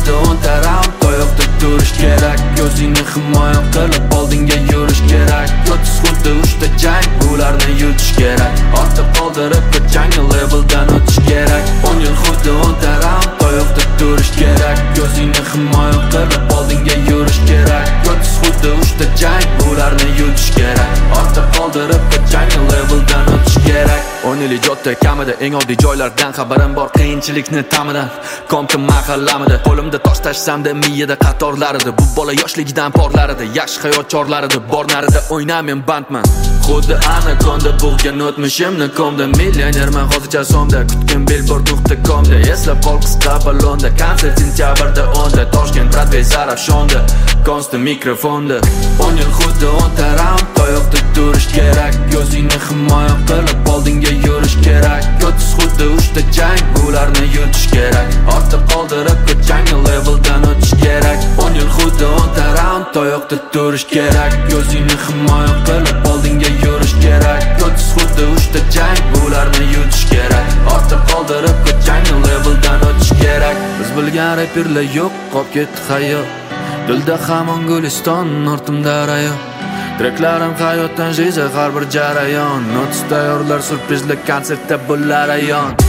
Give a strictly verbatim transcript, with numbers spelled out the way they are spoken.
xuddi o'nta raund Oyoqda turish kerak, o'zingni himoya qilib oldinga yurish kerak. O'ttiz xuddi uchta jang, bularni yutish kerak. Ortda qoldirib ko'changni leveldan o'tish kerak. o'n yil xuddi o'nta raund Oyoqda turish kerak, o'zingni himoya qilib oldinga yurish kerak. O'ttiz xuddi uchta jang, bularni yutish kerak. Ortda qoldirib ko'changni leveldan o'tish kerak. o'n yil ijodda kamida, eng oddiy joylardan xabarim bor, qiyinchilikni ta'midan. Kompim mahallamida, qo'limda tosh tashsamda miyada qatorlar edi. Bu bola yoshligidan porlar edi, yaxshi hayot chorlar edi. Bor narida o'yna, men bandman. Xuddi anakonda bug'gan o'tmishimni ko'mda. Millionerman hozircha so'mda, kutgan billboard nuqta comda. Eslab qol qisqa ballonda, konsert sentyabrda o'nda. Toshkent Broadway Zarafshonda, konsti mikrofonda. o'n yil xuddi o'nta raund Oyoqda turish kerak, o'zingni himoya qilib oldinga yurish kerak. O'ttiz xuddi uchta jang, bularni yutish kerak. Ortda qoldirib ko'changni leveldan o'tish kerak. o'n yil xuddi o'nta raund Oyoqda turish kerak, o'zingni himoya qilib oldinga yurish kerak. O'ttiz xuddi uchta jang, bularni yutish kerak. Ortda qoldirib ko'changni leveldan o'tish kerak. Biz bilgan reperlar yo'q, qolib ketdi hayot. Dilda hamon guliston, ortimda rayon. Treklarim hayotdan jiza har bir jarayon. Notis tayyorlar, surprizli konsertda bo'lar ayon.